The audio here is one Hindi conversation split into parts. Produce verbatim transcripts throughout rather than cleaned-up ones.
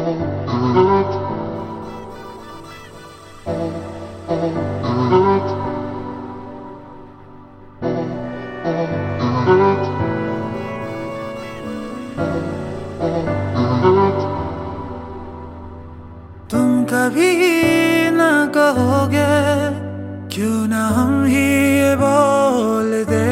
तुम कभी न कहोगे क्यों ना हम ही ये बोल दे,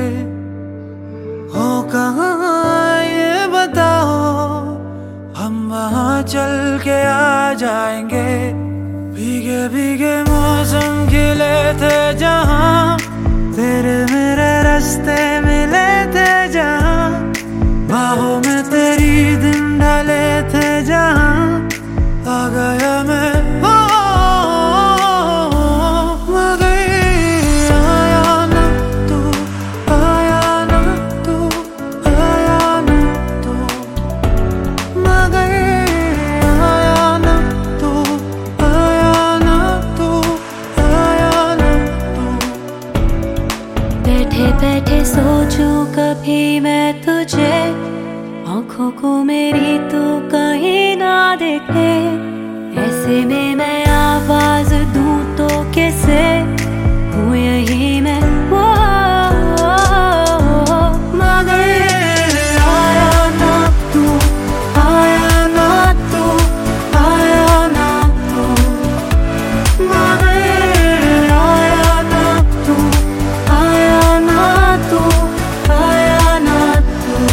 हो कहाँ ये बताओ, हम वहाँ चल के आ जाएंगे। भीगे भीगे मौसम खिले थे जहाँ, तेरे मेरे रास्ते मिले थे जहाँ, बाहों में तेरी दिन ढले थे जहाँ, आ गया मैं हो, मगर आया ना तू, आया ना तू, आया ना तू, मगर आया ना तू, आया ना तू, आया ना तू। बैठे बैठे सोचूं कभी मैं तुझे, आँखों को मेरी तू कहीं ना देखे, ऐसे में मैं आवाज दूं तो कैसे, हूँ यही मैं वो, मगर आया ना तू, आया ना तू, आया ना तू, मगर आया ना तू, आया ना तू, आया ना तू।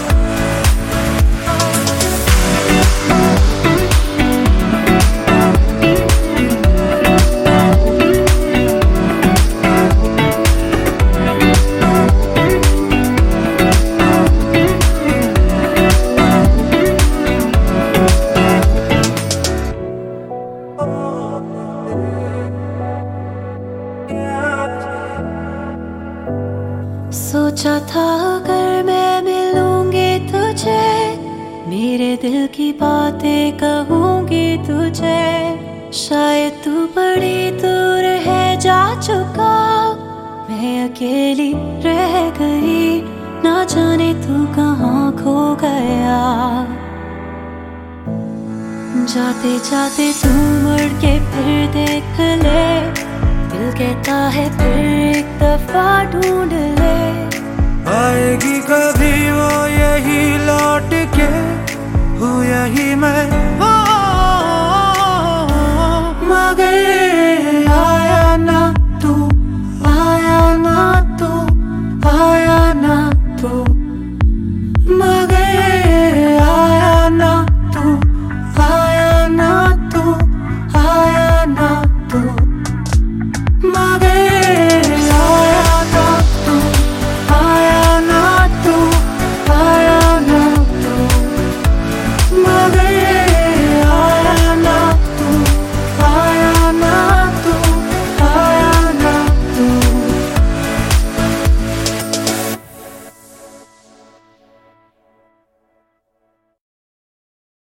सोचा था अगर मैं मिलूंगी तुझे, मेरे दिल की बातें कहूंगी तुझे, शायद तू बड़ी दूर है जा चुका, मैं अकेली रह गई, ना जाने तू कहाँ खो गया। जाते जाते तू मुड़ के फिर देख ले, दिल कहता है फिर एक दफा ढूंढ ले, आएगी कभी वो यही लौट के।